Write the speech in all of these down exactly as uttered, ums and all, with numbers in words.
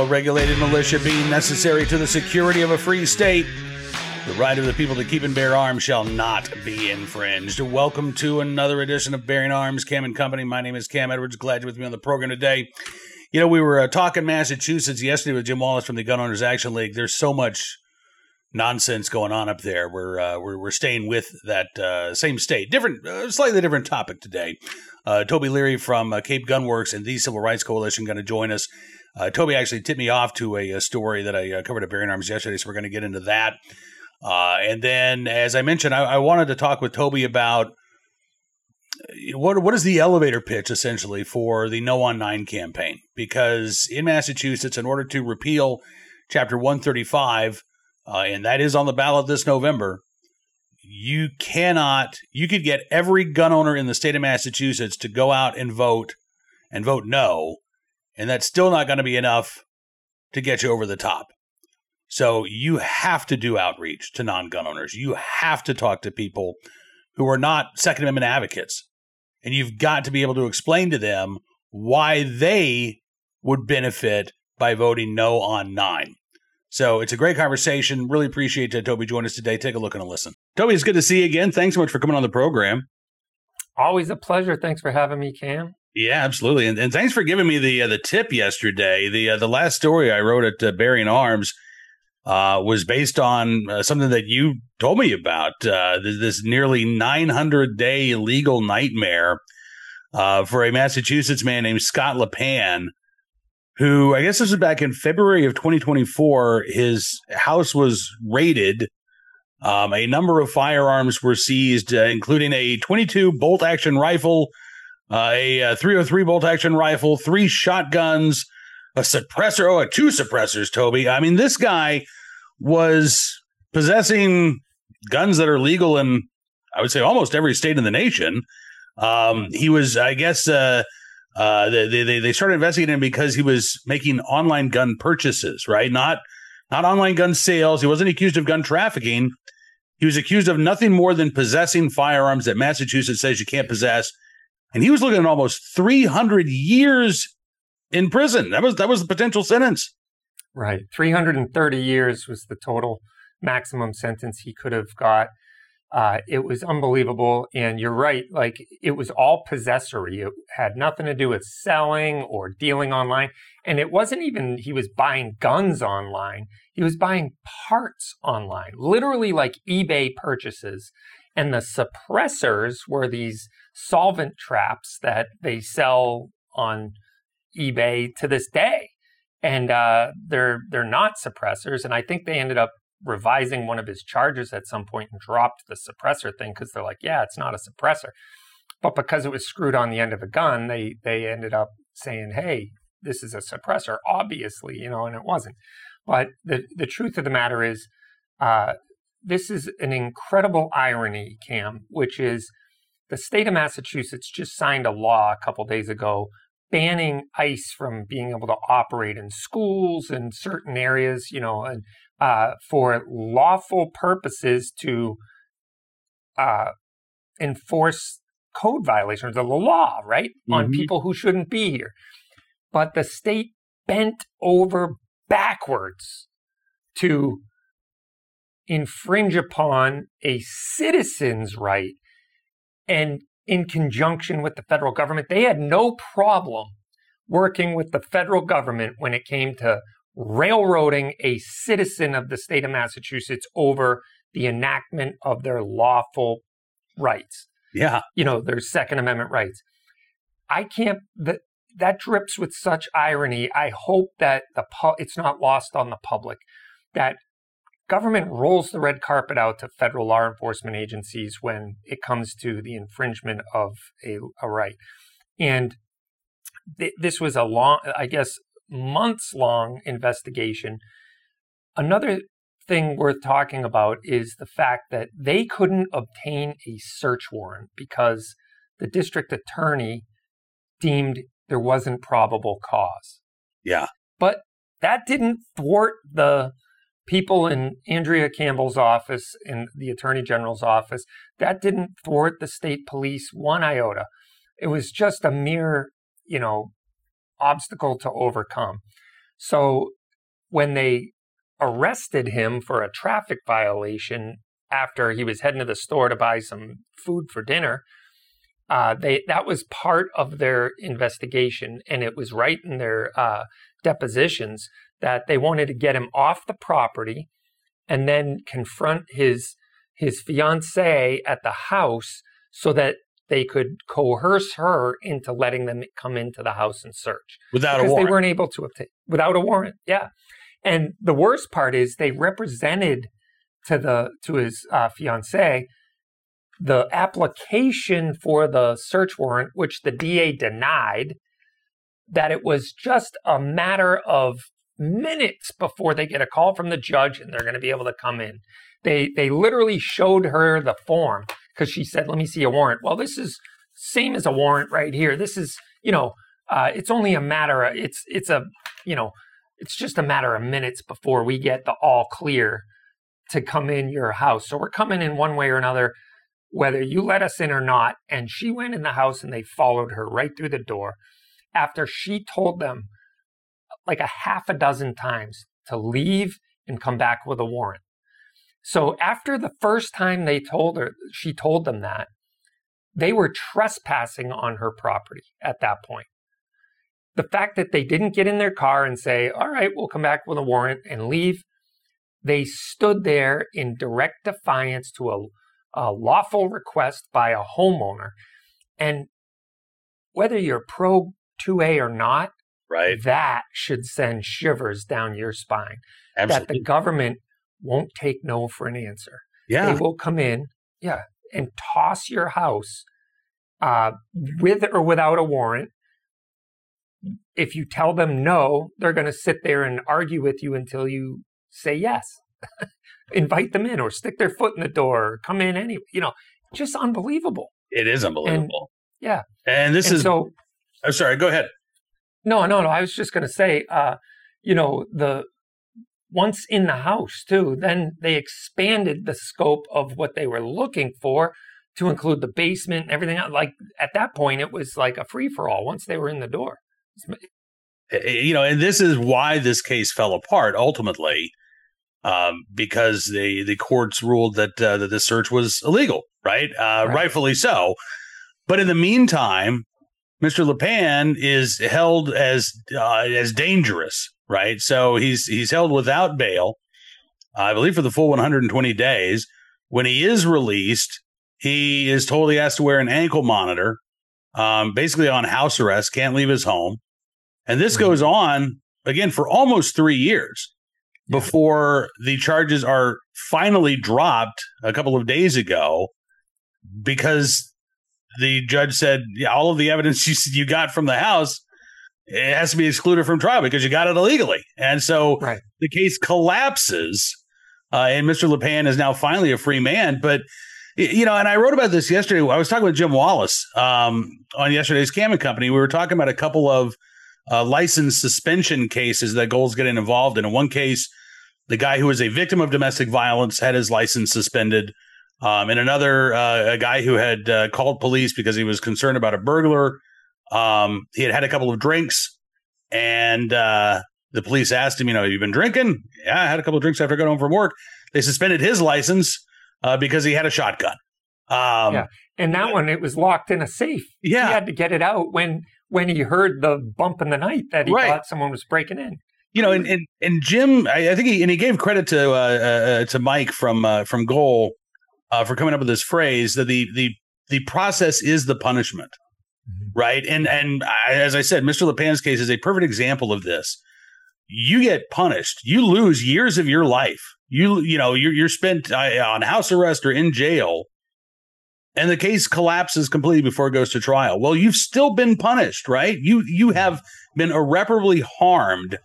well-regulated militia being necessary to the security of a free state, the right of the people to keep and bear arms shall not be infringed. Welcome to another edition of Bearing Arms, Cam and Company. My name is Cam Edwards. Glad you're with me on the program today. You know, we were uh, talking Massachusetts yesterday with Jim Wallace from the Gun Owners Action League. There's so much nonsense going on up there. We're uh, we're, we're staying with that uh, same state. Different, uh, slightly different topic today. Uh, Toby Leary from uh, Cape Gunworks and the Civil Rights Coalition going to join us. Uh, Toby actually tipped me off to a, a story that I uh, covered at Bearing Arms yesterday, so we're going to get into that. Uh, and then, as I mentioned, I, I wanted to talk with Toby about what what is the elevator pitch, essentially, for the No on nine campaign. Because in Massachusetts, in order to repeal Chapter one thirty-five, uh, and that is on the ballot this November, you cannot, you could get every gun owner in the state of Massachusetts to go out and vote, and vote no, and that's still not going to be enough to get you over the top. So you have to do outreach to non-gun owners. You have to talk to people who are not Second Amendment advocates. And you've got to be able to explain to them why they would benefit by voting no on nine. So it's a great conversation. Really appreciate uh, Toby joining us today. Take a look and a listen. Toby, it's good to see you again. Thanks so much for coming on the program. Always a pleasure. Thanks for having me, Cam. Yeah, absolutely. And, and thanks for giving me the uh, the tip yesterday. The uh, the last story I wrote at uh, Bearing Arms uh, was based on uh, something that you told me about, uh, this, this nearly nine hundred day legal nightmare uh, for a Massachusetts man named Scott LePan, who I guess this was back in February of twenty twenty-four. His house was raided. Um, a number of firearms were seized, uh, including a twenty-two bolt-action rifle, uh, a, a three oh three bolt-action rifle, three shotguns, a suppressor, oh, two suppressors, Toby. I mean, this guy was possessing guns that are legal in, I would say, almost every state in the nation. Um, he was, I guess... Uh, Uh, they, they they started investigating him because he was making online gun purchases, right? Not not online gun sales. He wasn't accused of gun trafficking. He was accused of nothing more than possessing firearms that Massachusetts says you can't possess. And he was looking at almost three hundred years in prison. That was that was the potential sentence. Right. three hundred thirty years was the total maximum sentence he could have got. Uh, it was unbelievable. And you're right, like it was all possessory. It had nothing to do with selling or dealing online. And it wasn't even he was buying guns online. He was buying parts online, literally like eBay purchases. And the suppressors were these solvent traps that they sell on eBay to this day. And uh, they're they're not suppressors. And I think they ended up revising one of his charges at some point and dropped the suppressor thing because they're like, yeah, it's not a suppressor. But because it was screwed on the end of a gun, they they ended up saying, hey, this is a suppressor, obviously, you know, and it wasn't. But the, the truth of the matter is, uh, this is an incredible irony, Cam, which is the state of Massachusetts just signed a law a couple days ago banning ICE from being able to operate in schools and certain areas, you know, and uh, for lawful purposes to uh, enforce code violations of the law, right, mm-hmm. on people who shouldn't be here. But the state bent over backwards to infringe upon a citizen's right, and in conjunction with the federal government, they had no problem working with the federal government when it came to railroading a citizen of the state of Massachusetts over the enactment of their lawful rights. Yeah. You know, their Second Amendment rights. I can't, that, that drips with such irony. I hope that the pu- it's not lost on the public that government rolls the red carpet out to federal law enforcement agencies when it comes to the infringement of a, a right. And th- this was a long, I guess, months-long investigation. Another thing worth talking about is the fact that they couldn't obtain a search warrant because the district attorney deemed there wasn't probable cause. Yeah. But that didn't thwart the people in Andrea Campbell's office, in the Attorney General's office. That didn't thwart the state police one iota. It was just a mere, you know, obstacle to overcome. So when they arrested him for a traffic violation after he was heading to the store to buy some food for dinner, uh, they that was part of their investigation, and it was right in their uh, depositions that they wanted to get him off the property and then confront his his fiancée at the house so that they could coerce her into letting them come into the house and search. Without a because warrant. They weren't able to obtain, without a warrant, yeah. And the worst part is they represented to the to his uh, fiancée the application for the search warrant, which the D A denied, that it was just a matter of minutes before they get a call from the judge and they're going to be able to come in. They they literally showed her the form because she said, let me see a warrant. Well, this is same as a warrant right here. This is, you know, uh, it's only a matter of, it's, it's a, you know, it's just a matter of minutes before we get the all clear to come in your house. So we're coming in one way or another, whether you let us in or not. And she went in the house and they followed her right through the door after she told them like a half a dozen times to leave and come back with a warrant. So after the first time they told her, she told them that, they were trespassing on her property at that point. The fact that they didn't get in their car and say, all right, we'll come back with a warrant and leave. They stood there in direct defiance to a, a lawful request by a homeowner. And whether you're pro two A or not, right, that should send shivers down your spine. Absolutely. That the government won't take no for an answer. Yeah. They will come in, yeah, and toss your house uh, with or without a warrant. If you tell them no, they're going to sit there and argue with you until you say yes. Invite them in or stick their foot in the door or come in anyway. You know, just unbelievable. It is unbelievable. And, yeah. And this and is, so, I'm sorry, go ahead. No, no, no. I was just going to say, uh, you know, the once in the house too, then they expanded the scope of what they were looking for to include the basement and everything else. Like at that point, it was like a free for all once they were in the door. You know, and this is why this case fell apart ultimately, um, because the the courts ruled that uh, that this search was illegal, right? Uh, right? Rightfully so. But in the meantime, Mister LePan is held as uh, as dangerous, right? So he's he's held without bail, I believe, for the full one hundred twenty days. When he is released, he is told he has to wear an ankle monitor, um, basically on house arrest, can't leave his home. And this goes on, again, for almost three years before the charges are finally dropped a couple of days ago because the judge said, yeah, all of the evidence you, you got from the house, it has to be excluded from trial because you got it illegally. And so right. the case collapses, uh, and Mister LePan is now finally a free man. But, you know, and I wrote about this yesterday. I was talking with Jim Wallace um, on yesterday's Cam and Company. We were talking about a couple of Uh, license suspension cases that Gold's getting involved in. In one case, the guy who was a victim of domestic violence had his license suspended. Um, in another, uh, a guy who had uh, called police because he was concerned about a burglar. Um, he had had a couple of drinks, and uh, the police asked him, you know, have you been drinking? Yeah, I had a couple of drinks after I got home from work. They suspended his license uh, because he had a shotgun. Um, yeah, and that one, it was locked in a safe. Yeah. He had to get it out when when he heard the bump in the night that he right. thought someone was breaking in. You know, and and, and Jim, I, I think he and he gave credit to uh, uh, to Mike from uh, from Goal uh, for coming up with this phrase that the the the process is the punishment, mm-hmm. right? And and I, as I said, Mister LePan's case is a perfect example of this. You get punished, you lose years of your life. You you know you're you're spent uh, on house arrest or in jail. And the case collapses completely before it goes to trial. Well, you've still been punished, right? You you have been irreparably harmed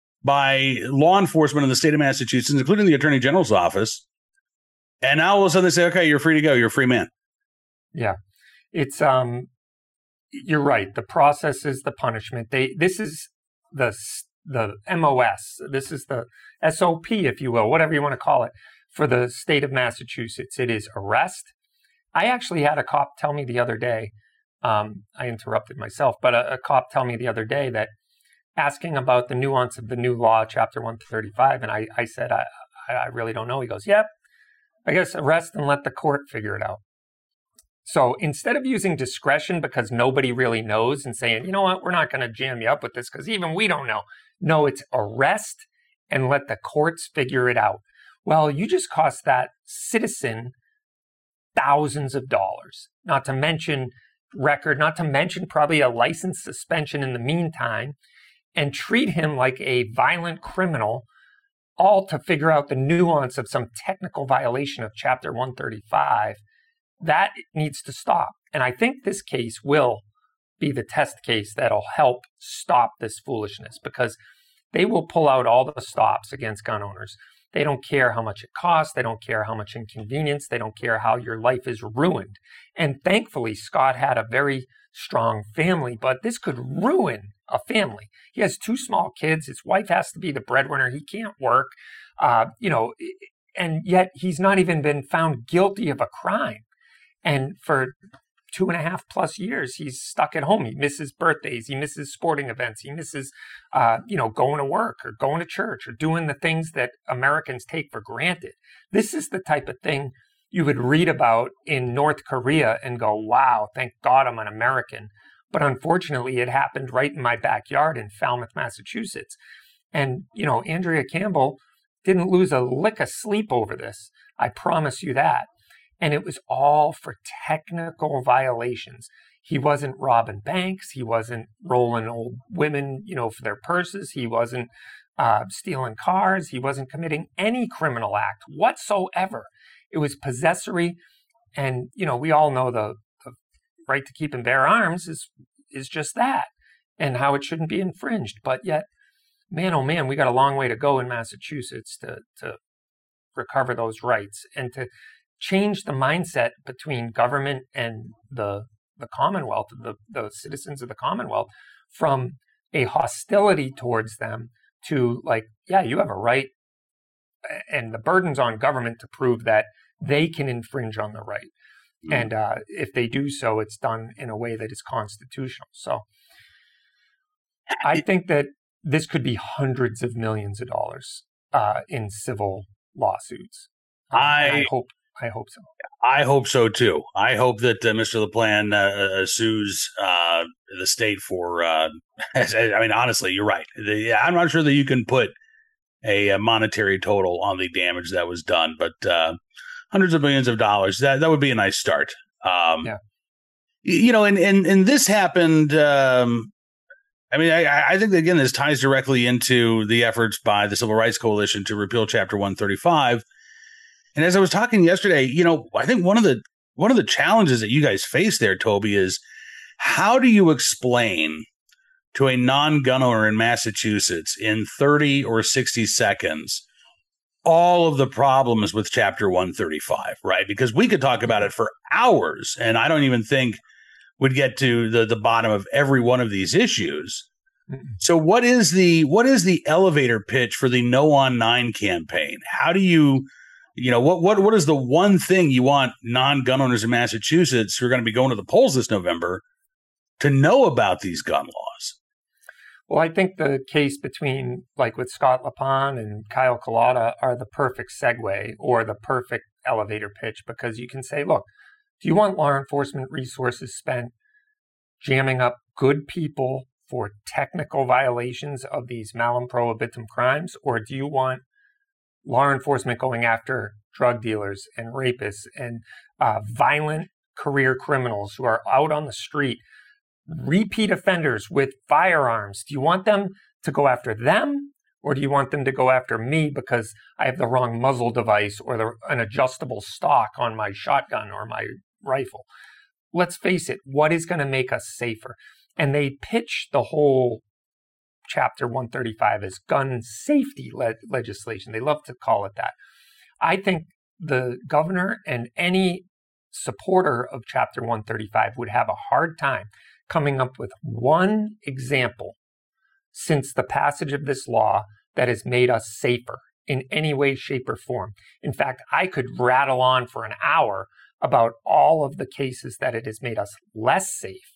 by law enforcement in the state of Massachusetts, including the Attorney General's office. And now all of a sudden they say, okay, you're free to go. You're a free man. Yeah, it's um, you're right. The process is the punishment. They this is the the M O S. This is the S O P, if you will, whatever you want to call it, for the state of Massachusetts. It is arrest. I actually had a cop tell me the other day, um, I interrupted myself, but a, a cop tell me the other day that asking about the nuance of the new law, Chapter one thirty-five. And I, I said, I, I really don't know. He goes, yep, I guess arrest and let the court figure it out. So instead of using discretion because nobody really knows and saying, you know what, we're not going to jam you up with this because even we don't know. No, it's arrest and let the courts figure it out. Well, you just cost that citizen thousands of dollars, not to mention record, not to mention probably a license suspension in the meantime, and treat him like a violent criminal, all to figure out the nuance of some technical violation of Chapter one thirty-five. That needs to stop. And I think this case will be the test case that'll help stop this foolishness, because they will pull out all the stops against gun owners. They don't care how much it costs. They don't care how much inconvenience. They don't care how your life is ruined. And thankfully, Scott had a very strong family, but this could ruin a family. He has two small kids. His wife has to be the breadwinner. He can't work, uh, you know, and yet he's not even been found guilty of a crime. And for two and a half plus years, he's stuck at home. He misses birthdays. He misses sporting events. He misses, uh, you know, going to work or going to church or doing the things that Americans take for granted. This is the type of thing you would read about in North Korea and go, wow, thank God I'm an American. But unfortunately, it happened right in my backyard in Falmouth, Massachusetts. And, you know, Andrea Campbell didn't lose a lick of sleep over this. I promise you that. And it was all for technical violations. He wasn't robbing banks. He wasn't rolling old women, you know, for their purses. He wasn't uh, stealing cars. He wasn't committing any criminal act whatsoever. It was possessory. And, you know, we all know the, the right to keep and bear arms is is just that, and how it shouldn't be infringed. But yet, man, oh man, we got a long way to go in Massachusetts to to recover those rights and to change the mindset between government and the the Commonwealth, the, the citizens of the Commonwealth, from a hostility towards them to like, yeah, you have a right, and the burden's on government to prove that they can infringe on the right. Mm. And uh, if they do so, it's done in a way that is constitutional. So I think that this could be hundreds of millions of dollars uh, in civil lawsuits. Um, I, I hope I hope so. I hope so too. I hope that uh, Mister LaPlante uh, sues uh, the state for. Uh, I mean, honestly, you're right. The, I'm not sure that you can put a, a monetary total on the damage that was done, but uh, hundreds of millions of dollars. That that would be a nice start. Um, yeah. You know, and and and this happened. Um, I mean, I, I think that, again, this ties directly into the efforts by the Civil Rights Coalition to repeal Chapter one thirty-five. And as I was talking yesterday, you know, I think one of the one of the challenges that you guys face there, Toby, is how do you explain to a non-gun owner in Massachusetts in thirty or sixty seconds all of the problems with Chapter one thirty-five, right? Because we could talk about it for hours, and I don't even think we'd get to the, the bottom of every one of these issues. Mm-hmm. So what is the what is the elevator pitch for the No on Nine campaign? How do you You know, what what what is the one thing you want non-gun owners in Massachusetts who are going to be going to the polls this November to know about these gun laws? Well, I think the case between, like with Scott LaPlante and Kyle Collada, are the perfect segue or the perfect elevator pitch, because you can say, look, do you want law enforcement resources spent jamming up good people for technical violations of these malum prohibitum crimes, or do you want law enforcement going after drug dealers and rapists and uh, violent career criminals who are out on the street, repeat offenders with firearms? Do you want them to go after them, or do you want them to go after me because I have the wrong muzzle device or the, an adjustable stock on my shotgun or my rifle? Let's face it, what is going to make us safer? And they pitch the whole Chapter one thirty-five as gun safety le- legislation. They love to call it that. I think the governor and any supporter of Chapter one thirty-five would have a hard time coming up with one example since the passage of this law that has made us safer in any way, shape, or form. In fact, I could rattle on for an hour about all of the cases that it has made us less safe.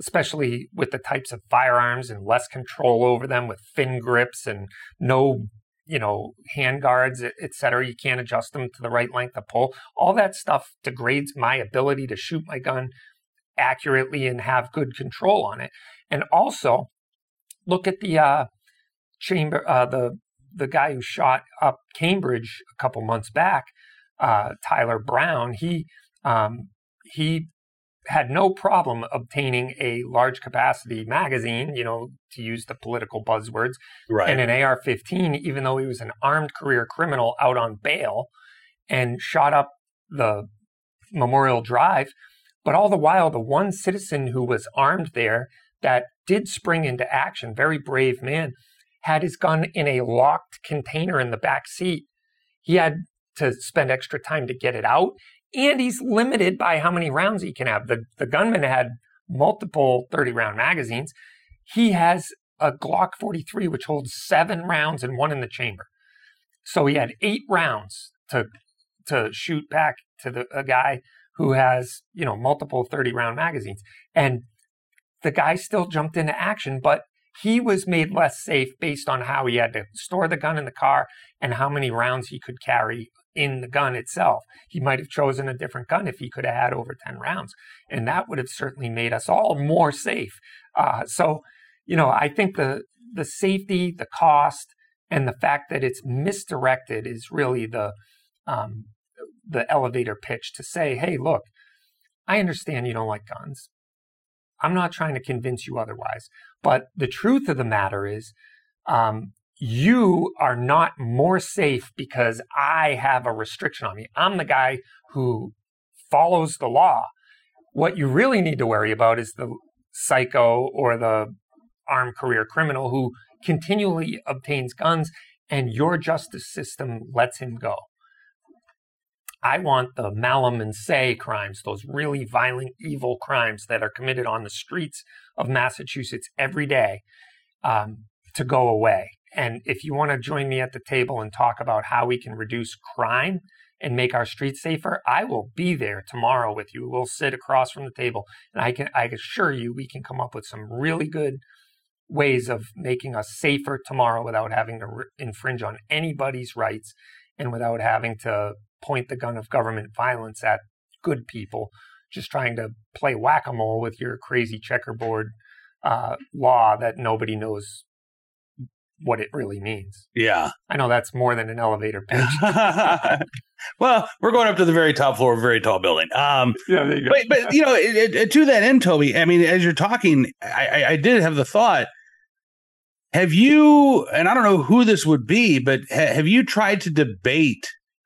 especially with the types of firearms and less control over them with fin grips and no, you know, hand guards, et cetera. You can't adjust them to the right length of pull. All that stuff degrades my ability to shoot my gun accurately and have good control on it. And also, look at the uh, chamber, uh, the the guy who shot up Cambridge a couple months back, uh, Tyler Brown. He um, he had no problem obtaining a large capacity magazine, you know, to use the political buzzwords, right, and an A R fifteen, even though he was an armed career criminal out on bail, and shot up the Memorial Drive. But all the while, the one citizen who was armed there that did spring into action, very brave man, had his gun in a locked container in the back seat. He had to spend extra time to get it out, and he's limited by how many rounds he can have. The, the gunman had multiple thirty-round magazines. He has a Glock forty-three, which holds seven rounds and one in the chamber. So he had eight rounds to to shoot back to the, a guy who has, you know, multiple thirty-round magazines. And the guy still jumped into action, but he was made less safe based on how he had to store the gun in the car and how many rounds he could carry in the gun itself. He might have chosen a different gun if he could have had over ten rounds. And that would have certainly made us all more safe. Uh, so, you know, I think the the safety, the cost, and the fact that it's misdirected is really the um, the elevator pitch to say, hey, look, I understand you don't like guns. I'm not trying to convince you otherwise. But the truth of the matter is, um, you are not more safe because I have a restriction on me. I'm the guy who follows the law. What you really need to worry about is the psycho or the armed career criminal who continually obtains guns and your justice system lets him go. I want the malum and se crimes, those really violent, evil crimes that are committed on the streets of Massachusetts every day, um, to go away. And if you want to join me at the table and talk about how we can reduce crime and make our streets safer, I will be there tomorrow with you. We'll sit across from the table, and I can I assure you we can come up with some really good ways of making us safer tomorrow without having to re- infringe on anybody's rights and without having to point the gun of government violence at good people just trying to play whack-a-mole with your crazy checkerboard uh, law that nobody knows what it really means. Yeah. I know that's more than an elevator pitch. Well, we're going up to the very top floor of a very tall building. Um, yeah, there you go. But, but you know, it, it, to that end, Toby, I mean, as you're talking, I, I, I did have the thought, have you, and I don't know who this would be, but ha- have you tried to debate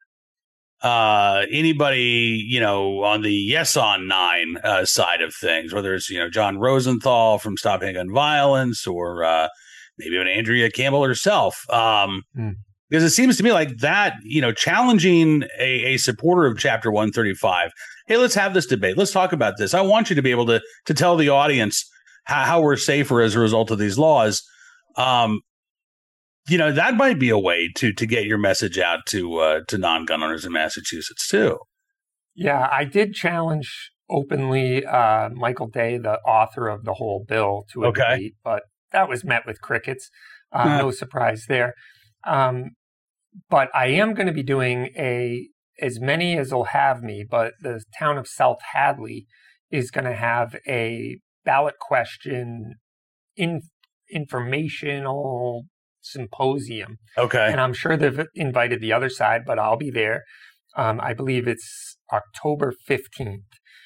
uh, anybody, you know, on the Yes on Nine uh, side of things, whether it's, you know, John Rosenthal from Stop Handgun Violence or uh, maybe even Andrea Campbell herself? Um, mm. Because it seems to me like that, you know, challenging a, a supporter of Chapter one thirty-five. Hey, let's have this debate. Let's talk about this. I want you to be able to to tell the audience how, how we're safer as a result of these laws. Um, you know, that might be a way to to get your message out to uh, to non-gun owners in Massachusetts, too. Yeah, I did challenge openly uh, Michael Day, the author of the whole bill, to a okay. debate, but that was met with crickets. Uh, uh-huh. No surprise there. Um, but I am going to be doing a as many as will have me, but the town of South Hadley is going to have a ballot question in, informational symposium. Okay. And I'm sure they've invited the other side, but I'll be there. Um, I believe it's October fifteenth.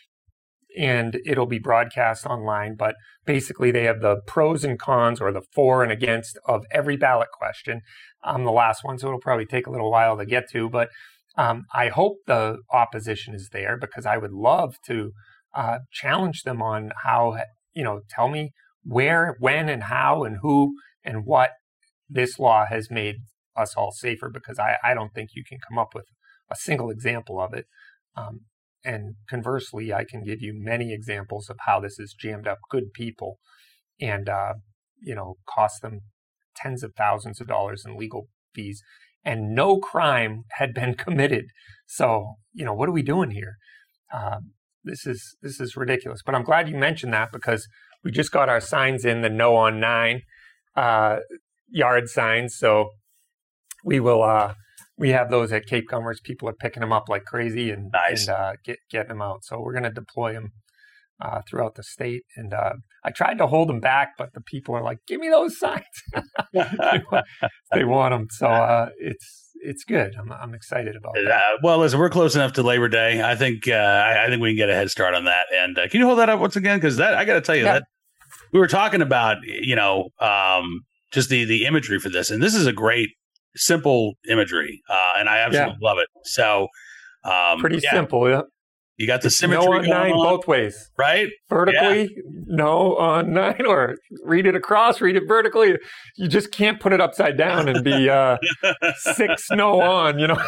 And it'll be broadcast online, but basically they have the pros and cons or the for and against of every ballot question. I'm the last one, so it'll probably take a little while to get to, but um, I hope the opposition is there because I would love to uh, challenge them on how, you know, tell me where, when, and how, and who, and what this law has made us all safer, because I, I don't think you can come up with a single example of it. Um, And conversely, I can give you many examples of how this has jammed up good people and, uh, you know, cost them tens of thousands of dollars in legal fees. And no crime had been committed. So, you know, what are we doing here? Uh, this is this is ridiculous. But I'm glad you mentioned that because we just got our signs in, the no on nine uh, yard signs. So we will, uh, we have those at Cape Gunworks. People are picking them up like crazy and, nice. and uh, get, getting them out. So we're going to deploy them uh, throughout the state. And uh, I tried to hold them back, but the people are like, give me those signs. they, want, they want them. So uh, it's, it's good. I'm, I'm excited about that. Uh, well, listen, we're close enough to Labor Day. I think, uh, I, I think we can get a head start on that. And uh, can you hold that up once again? Because that, I got to tell you, yeah. that we were talking about, you know, um, just the, the imagery for this. And this is a great, simple imagery. Uh, and I absolutely yeah. love it. So, um, pretty yeah. simple. Yeah. You got the symmetry no on going nine on, both ways, right? Vertically, yeah. no on nine, or read it across, read it vertically. You just can't put it upside down and be uh, six no on, you know.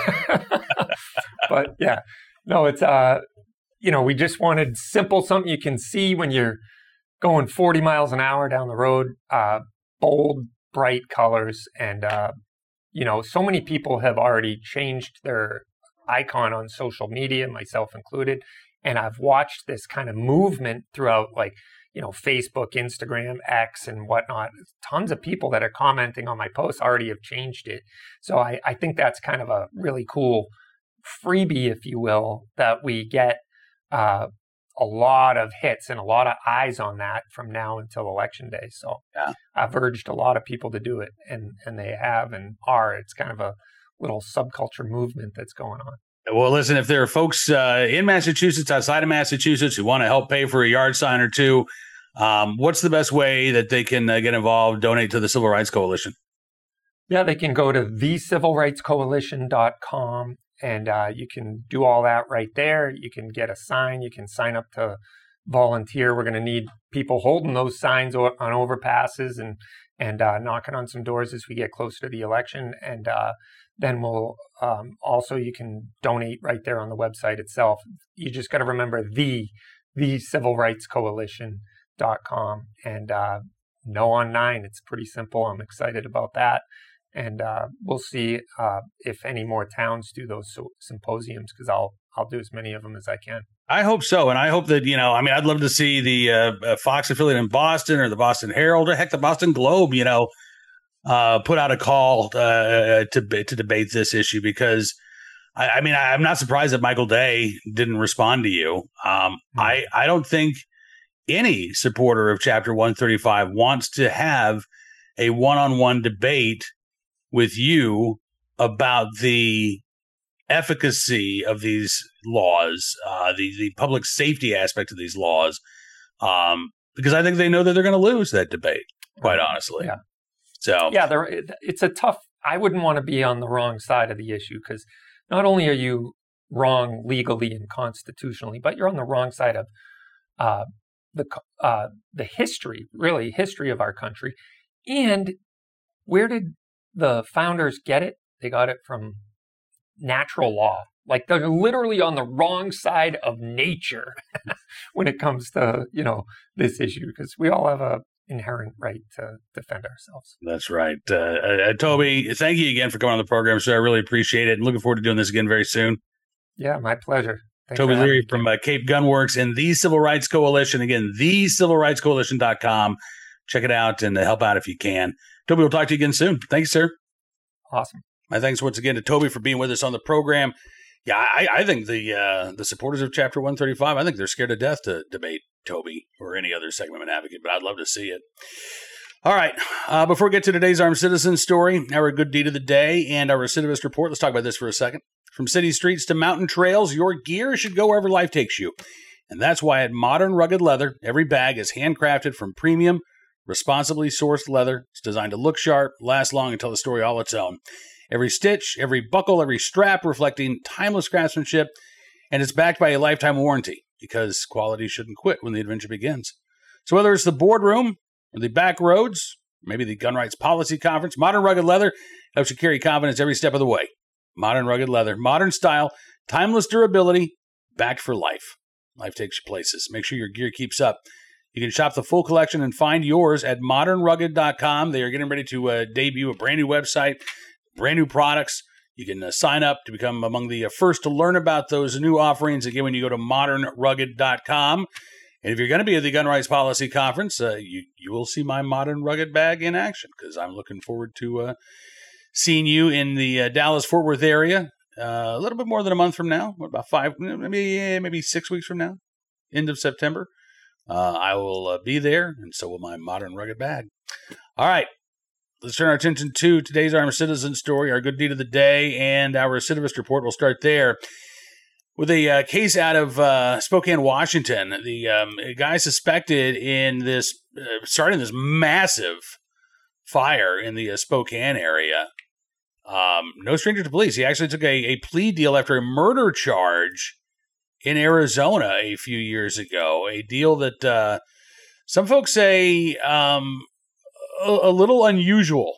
But yeah, no, it's uh, you know, we just wanted simple, something you can see when you're going forty miles an hour down the road. Uh, bold, bright colors, and uh, you know, so many people have already changed their icon on social media, myself included. And I've watched this kind of movement throughout, like, you know, Facebook, Instagram, X, and whatnot. Tons of people that are commenting on my posts already have changed it. So I, I think that's kind of a really cool freebie, if you will, that we get uh, a lot of hits and a lot of eyes on that from now until Election Day. So yeah. I've urged a lot of people to do it, and, and they have and are. It's kind of a little subculture movement that's going on. Well, listen, if there are folks uh, in Massachusetts, outside of Massachusetts, who want to help pay for a yard sign or two, um, what's the best way that they can uh, get involved, donate to the Civil Rights Coalition? Yeah, they can go to the civil rights coalition dot com, and uh, you can do all that right there. You can get a sign. You can sign up to volunteer. We're going to need people holding those signs on overpasses and and uh, knocking on some doors as we get closer to the election. And uh, then we'll um, also, you can donate right there on the website itself. You just got to remember the, the civil rights coalition dot com, and uh, no on nine. It's pretty simple. I'm excited about that. And uh, we'll see uh, if any more towns do those so- symposiums, because I'll I'll do as many of them as I can. I hope so. And I hope that, you know, I mean, I'd love to see the uh, Fox affiliate in Boston, or the Boston Herald, or heck, the Boston Globe, you know, uh, put out a call uh, to to debate this issue, because, I, I mean, I, I'm not surprised that Michael Day didn't respond to you. Um, mm-hmm. I, I don't think any supporter of Chapter one thirty-five wants to have a one-on-one debate with you about the efficacy of these laws, uh, the, the public safety aspect of these laws, um, because I think they know that they're going to lose that debate, quite honestly. Yeah. So, yeah, there, it's a tough, I wouldn't want to be on the wrong side of the issue, because not only are you wrong legally and constitutionally, but you're on the wrong side of uh, the uh, the history, really history of our country. And where did the founders get it? They got it from natural law. Like, they're literally on the wrong side of nature when it comes to, you know, this issue, because we all have a inherent right to defend ourselves. That's right. Uh, uh, Toby, thank you again for coming on the program, sir. I really appreciate it. And looking forward to doing this again very soon. Yeah, my pleasure. Thanks Toby Leary from uh, Cape Gunworks and the Civil Rights Coalition. Again, the civil rights coalition dot com. Check it out and uh, help out if you can. Toby, we'll talk to you again soon. Thanks, sir. Awesome. My thanks once again to Toby for being with us on the program. Yeah, I, I think the uh, the supporters of Chapter one thirty-five, I think they're scared to death to debate Toby or any other Second Amendment advocate, but I'd love to see it. All right, uh, before we get to today's Armed Citizen story, our good deed of the day, and our recidivist report, let's talk about this for a second. From city streets to mountain trails, your gear should go wherever life takes you. And that's why at Modern Rugged Leather, every bag is handcrafted from premium, responsibly sourced leather. It's designed to look sharp, last long, and tell the story all its own. Every stitch, every buckle, every strap reflecting timeless craftsmanship, and it's backed by a lifetime warranty, because quality shouldn't quit when the adventure begins. So whether it's the boardroom or the back roads, maybe the Gun Rights Policy Conference, Modern Rugged Leather helps you carry confidence every step of the way. Modern Rugged Leather, modern style, timeless durability, backed for life. Life takes you places. Make sure your gear keeps up. You can shop the full collection and find yours at modern rugged dot com. They are getting ready to uh, debut a brand new website, brand new products. You can uh, sign up to become among the uh, first to learn about those new offerings. Again, when you go to modern rugged dot com. And if you're going to be at the Gun Rights Policy Conference, uh, you, you will see my modern rugged bag in action, because I'm looking forward to uh, seeing you in the uh, Dallas-Fort Worth area uh, a little bit more than a month from now. What, about five, maybe maybe six weeks from now, end of September. Uh, I will uh, be there, and so will my modern rugged bag. All right, let's turn our attention to today's Armed Citizen story, our good deed of the day, and our recidivist report. We'll start there with a uh, case out of uh, Spokane, Washington. The um, guy suspected in this, uh, starting this massive fire in the uh, Spokane area. Um, no stranger to police. He actually took a, a plea deal after a murder charge in Arizona a few years ago. A deal that uh, some folks say um, a, a little unusual.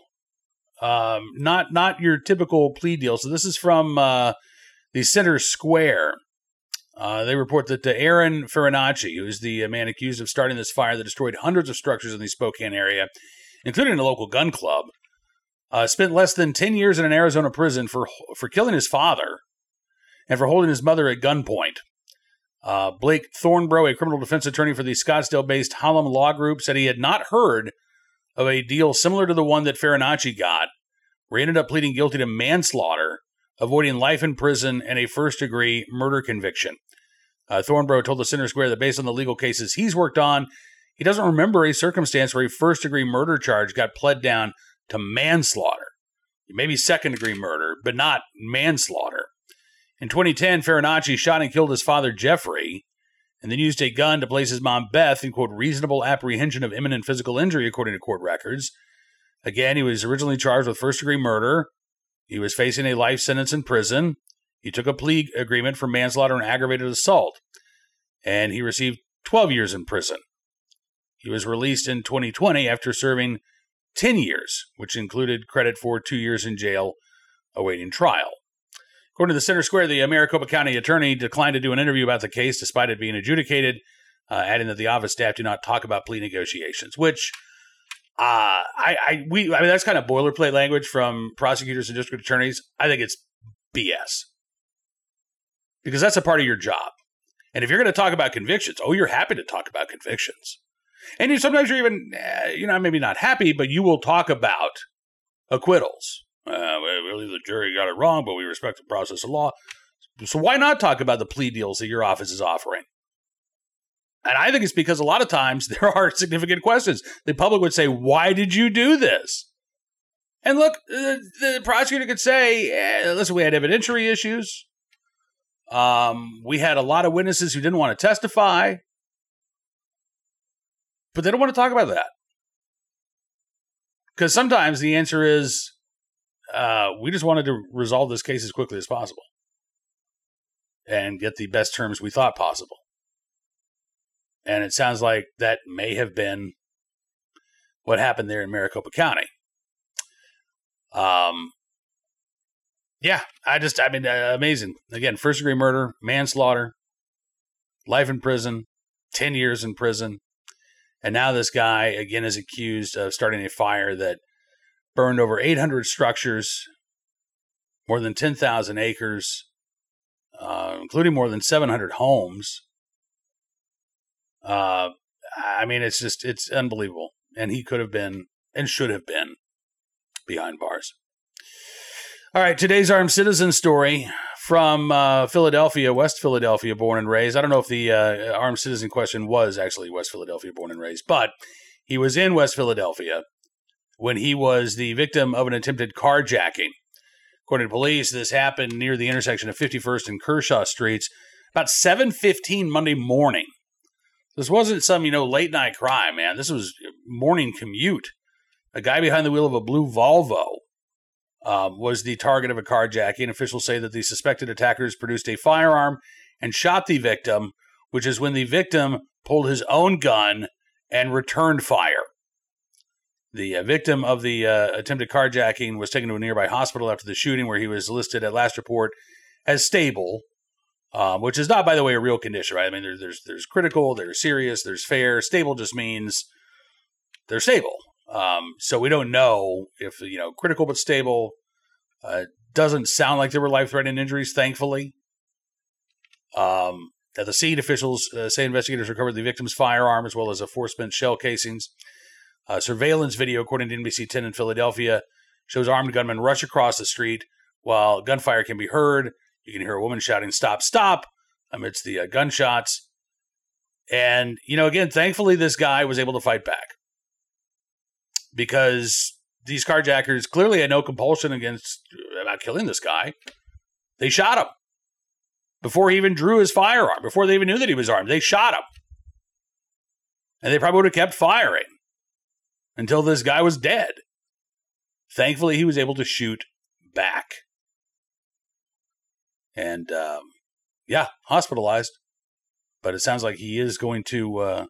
Um, not not your typical plea deal. So this is from uh, the Center Square. Uh, they report that uh, Aaron Farinacci, who is the uh, man accused of starting this fire that destroyed hundreds of structures in the Spokane area, including a local gun club, uh, spent less than ten years in an Arizona prison for for killing his father and for holding his mother at gunpoint. Uh, Blake Thornbrough, a criminal defense attorney for the Scottsdale-based Hallam Law Group, said he had not heard of a deal similar to the one that Farinacci got, where he ended up pleading guilty to manslaughter, avoiding life in prison, and a first-degree murder conviction. Uh, Thornbrough told the Center Square that based on the legal cases he's worked on, he doesn't remember a circumstance where a first-degree murder charge got pled down to manslaughter. Maybe second-degree murder, but not manslaughter. In twenty ten, Farinacci shot and killed his father, Jeffrey, and then used a gun to place his mom, Beth, in, quote, reasonable apprehension of imminent physical injury, according to court records. Again, he was originally charged with first-degree murder. He was facing a life sentence in prison. He took a plea agreement for manslaughter and aggravated assault, and he received twelve years in prison. He was released in twenty twenty after serving ten years, which included credit for two years in jail awaiting trial. According to the Center Square, the Maricopa County attorney declined to do an interview about the case despite it being adjudicated, uh, adding that the office staff do not talk about plea negotiations, which uh, I, I, we, I mean, that's kind of boilerplate language from prosecutors and district attorneys. I think it's B S, because that's a part of your job. And if you're going to talk about convictions, oh, you're happy to talk about convictions. And you sometimes you're even, uh, you know, maybe not happy, but you will talk about acquittals. Uh, really, the jury got it wrong, but we respect the process of law. So why not talk about the plea deals that your office is offering? And I think it's because a lot of times there are significant questions. The public would say, why did you do this? And look, the, the prosecutor could say, eh, listen, we had evidentiary issues. Um, we had a lot of witnesses who didn't want to testify. But they don't want to talk about that. Because sometimes the answer is, uh, we just wanted to resolve this case as quickly as possible and get the best terms we thought possible. And it sounds like that may have been what happened there in Maricopa County. Um, yeah, I just, I mean, uh, amazing. Again, first degree murder, manslaughter, life in prison, ten years in prison. And now this guy, again, is accused of starting a fire that burned over eight hundred structures, more than ten thousand acres, uh, including more than seven hundred homes. Uh, I mean, it's just, it's unbelievable. And he could have been and should have been behind bars. All right, today's Armed Citizen story from uh, Philadelphia, West Philadelphia, born and raised. I don't know if the uh, armed citizen question was actually West Philadelphia, born and raised, but he was in West Philadelphia when he was the victim of an attempted carjacking. According to police, this happened near the intersection of fifty-first and Kershaw Streets about seven fifteen Monday morning. This wasn't some, you know, late night crime, man. This was morning commute. A guy behind the wheel of a blue Volvo Um, was the target of a carjacking. Officials say that the suspected attackers produced a firearm and shot the victim, which is when the victim pulled his own gun and returned fire. The uh, victim of the uh, attempted carjacking was taken to a nearby hospital after the shooting, where he was listed at last report as stable, um, which is not, by the way, a real condition, right? I mean, there, there's there's critical, there's serious, there's fair. Stable just means they're stable. Um, so we don't know if, you know, critical but stable. Uh, doesn't sound like there were life-threatening injuries, thankfully. Um, At the scene, officials uh, say investigators recovered the victim's firearm as well as a four-spent shell casings. Uh, surveillance video, according to N B C ten in Philadelphia, shows armed gunmen rush across the street while gunfire can be heard. You can hear a woman shouting, "Stop, stop," amidst the uh, gunshots. And, you know, again, thankfully this guy was able to fight back because these carjackers clearly had no compulsion against about killing this guy. They shot him before he even drew his firearm, before they even knew that he was armed. They shot him. And they probably would have kept firing until this guy was dead. Thankfully, he was able to shoot back. And, um, yeah, hospitalized. But it sounds like he is going to uh,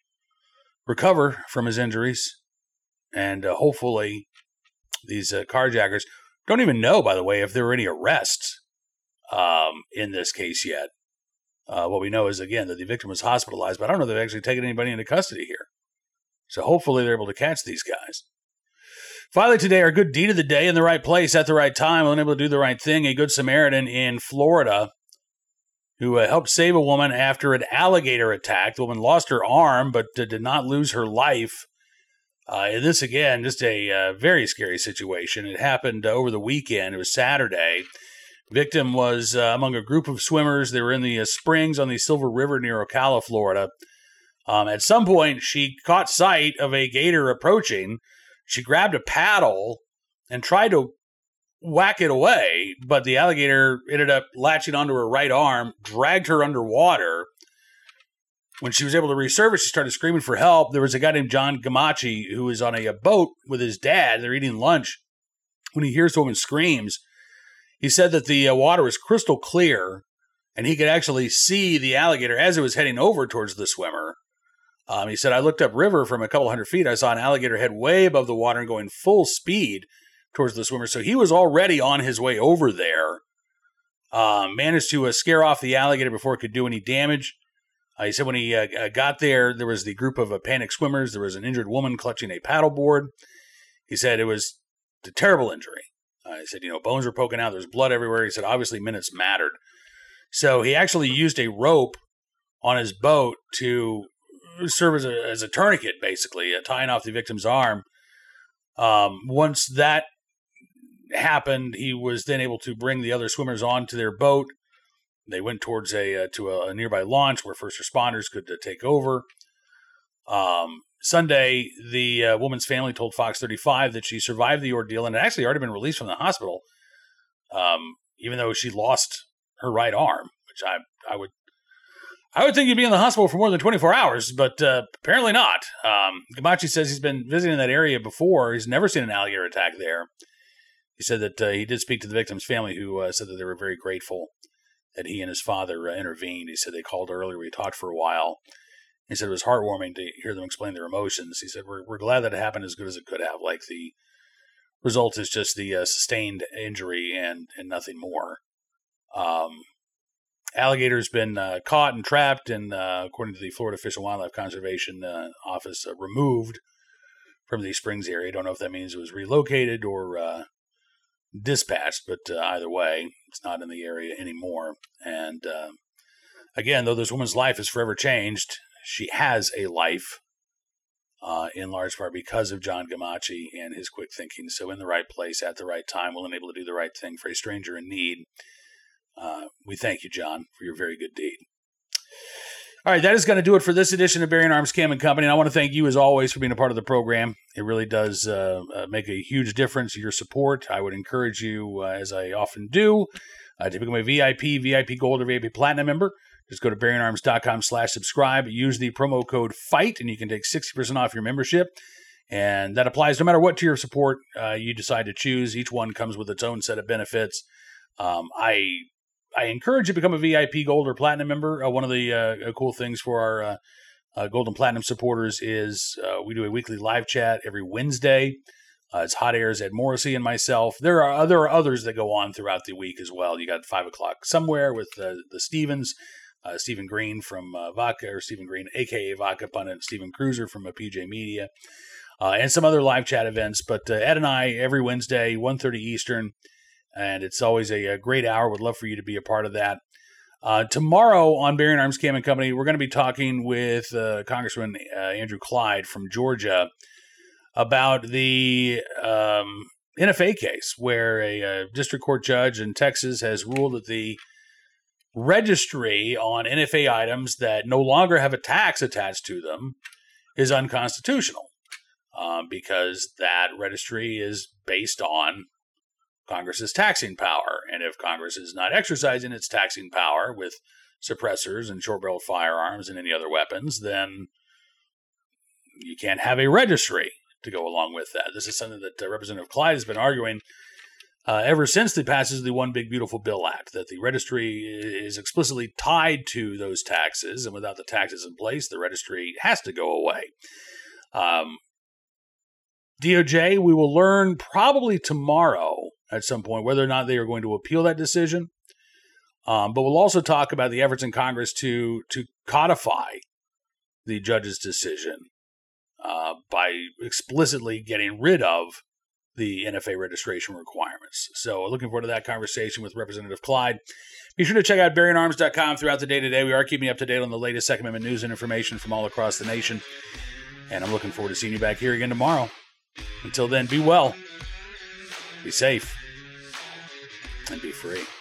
recover from his injuries. And uh, hopefully these uh, carjackers don't even know, by the way, if there were any arrests um, in this case yet. Uh, what we know is, again, that the victim was hospitalized, but I don't know if they've actually taken anybody into custody here. So hopefully they're able to catch these guys. Finally today, our good deed of the day in the right place at the right time, unable to do the right thing. A good Samaritan in Florida who uh, helped save a woman after an alligator attack. The woman lost her arm, but uh, did not lose her life. Uh, and this, again, just a uh, very scary situation. It happened uh, over the weekend. It was Saturday. Victim was uh, among a group of swimmers. They were in the uh, springs on the Silver River near Ocala, Florida. Um, at some point, she caught sight of a gator approaching. She grabbed a paddle and tried to whack it away, but the alligator ended up latching onto her right arm, dragged her underwater. When she was able to resurface, she started screaming for help. There was a guy named John Gamachi who was on a, a boat with his dad. They're eating lunch. When he hears the woman screams, he said that the uh, water was crystal clear, and he could actually see the alligator as it was heading over towards the swimmer. Um, he said, I looked upriver from a couple hundred feet. I saw an alligator head way above the water and going full speed towards the swimmer. So he was already on his way over there. Um, managed to uh, scare off the alligator before it could do any damage. Uh, he said when he uh, got there, there was the group of uh, panicked swimmers. There was an injured woman clutching a paddleboard. He said it was a terrible injury. Uh, he said, you know, bones were poking out. There's blood everywhere. He said, obviously, minutes mattered. So he actually used a rope on his boat to serve as a, as a tourniquet, basically, uh, tying off the victim's arm. Um, once that happened, he was then able to bring the other swimmers onto their boat. They went towards a uh, to a, a nearby launch where first responders could uh, take over. Um, Sunday, the uh, woman's family told Fox thirty-five that she survived the ordeal and had actually already been released from the hospital, um, even though she lost her right arm, which I I would I would think you'd be in the hospital for more than twenty-four hours, but uh, apparently not. Um, Gamachi says he's been visiting that area before. He's never seen an alligator attack there. He said that uh, he did speak to the victim's family, who uh, said that they were very grateful that he and his father uh, intervened. He said they called earlier. We talked for a while. He said it was heartwarming to hear them explain their emotions. He said, we're, we're glad that it happened as good as it could have. Like, the result is just the uh, sustained injury and, and nothing more. Um, alligator's been uh, caught and trapped and, uh, according to the Florida Fish and Wildlife Conservation uh, Office, uh, removed from the Springs area. I don't know if that means it was relocated or uh, dispatched, but uh, either way, it's not in the area anymore. And uh, again, though this woman's life is forever changed, she has a life uh, in large part because of John Gamachi and his quick thinking. So in the right place at the right time, willing and able to do the right thing for a stranger in need. Uh, we thank you, John, for your very good deed. All right, that is going to do it for this edition of Bearing Arms Cam and Company. And I want to thank you, as always, for being a part of the program. It really does uh, uh, make a huge difference, your support. I would encourage you, uh, as I often do, uh, to become a V I P, V I P Gold, or V I P Platinum member. Just go to bearing arms dot com slash subscribe. Use the promo code FIGHT, and you can take sixty percent off your membership. And that applies no matter what tier of support uh, you decide to choose. Each one comes with its own set of benefits. Um, I I encourage you to become a V I P Gold or Platinum member. Uh, one of the uh, cool things for our uh, uh, Gold and Platinum supporters is uh, we do a weekly live chat every Wednesday. Uh, it's Hot Air's Ed Morrissey and myself. There are there are others that go on throughout the week as well. You got five o'clock somewhere with uh, the Stevens, uh, Stephen Green from uh, Vodka, or Stephen Green, a k a. Vodka Pundit, Stephen Cruiser from uh, P J Media, uh, and some other live chat events. But uh, Ed and I, every Wednesday, one thirty Eastern, and it's always a, a great hour. Would love for you to be a part of that. Uh, tomorrow on Bearing Arms Cam and Company, we're going to be talking with uh, Congressman uh, Andrew Clyde from Georgia about the um, N F A case, where a, a district court judge in Texas has ruled that the registry on N F A items that no longer have a tax attached to them is unconstitutional um, because that registry is based on Congress's taxing power. And if Congress is not exercising its taxing power with suppressors and short-barreled firearms and any other weapons, then you can't have a registry to go along with that. This is something that uh, Representative Clyde has been arguing uh, ever since the passage of the One Big Beautiful Bill Act, that the registry is explicitly tied to those taxes, and without the taxes in place, the registry has to go away. Um, D O J, we will learn probably tomorrow at some point whether or not they are going to appeal that decision. Um, but we'll also talk about the efforts in Congress to to codify the judge's decision uh, by explicitly getting rid of the N F A registration requirements. So looking forward to that conversation with Representative Clyde. Be sure to check out bearing arms dot com throughout the day today. We are keeping you up to date on the latest Second Amendment news and information from all across the nation. And I'm looking forward to seeing you back here again tomorrow. Until then, be well, be safe, and be free.